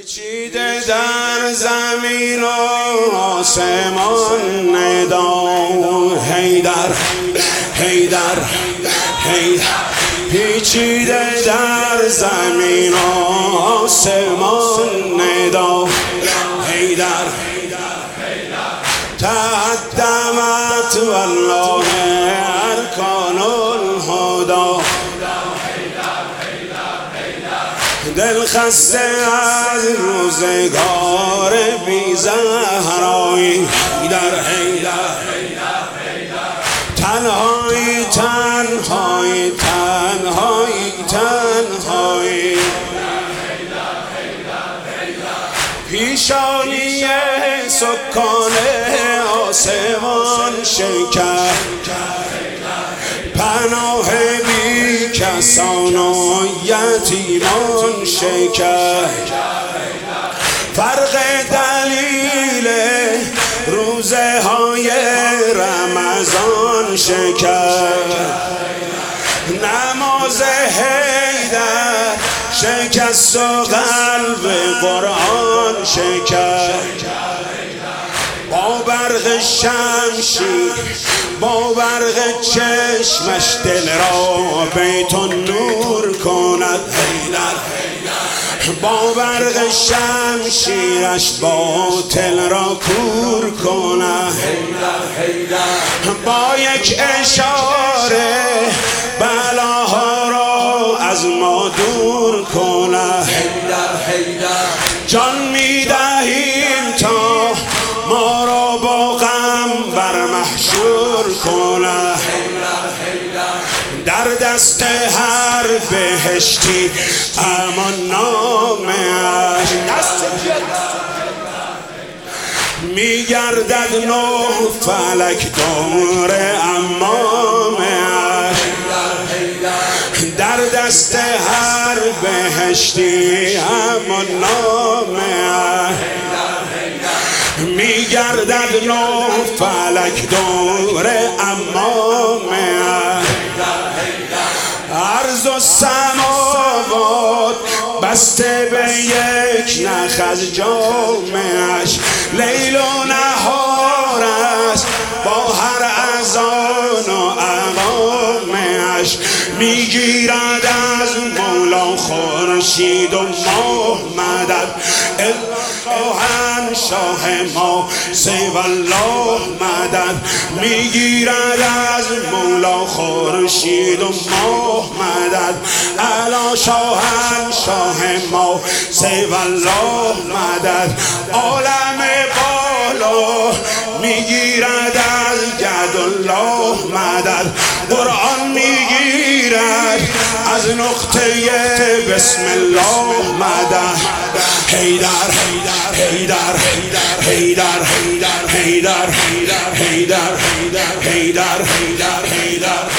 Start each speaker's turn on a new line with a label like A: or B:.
A: پیچیده در زمین و آسمان ندا حیدر حیدر حیدر پیچیده در زمین و آسمان ندا حیدر تقدمت والله ارکان الهدا دل خسته از روزگار بی زهرایی در حیدر تنهایی تنهایی تنهایی تنهایی پیشانی سکان آسمان شکر پناه بی کسان و یتیمان شکر فرق دلیل روزه های رمضان شکر نماز حیدر شکست و قلب قرآن شکر با برق شمشیر با برق چشمش دل را بیت نور کند حیدر با برق شمشیرش باطل را کور کند با یک اشاره بلاها را از ما دور کند جان میدهیم تا ما را با غم بر محشور کند در دست هر بهشتی امان نامش میگردد نو فلک دور امامش در دست هر بهشتی امان نامش میگردد نو فلک دور امامش عرض و سماوات بسته به یک نخ از جامش لیل و نهارش با هر اذان و اقامش میگیرد از مولا خورشید و ماه مدد شاه ما سیو الله مدد میگیرد از مولا خورشید و ماه مدد الا شاه ما سیو الله مدد عالم بالا میگیرد از جد الله مدد قرآن میگیرد از نقطه بسم الله مدد حیدر حیدر حیدر حیدر حیدر حیدر حیدر حیدر حیدر حیدر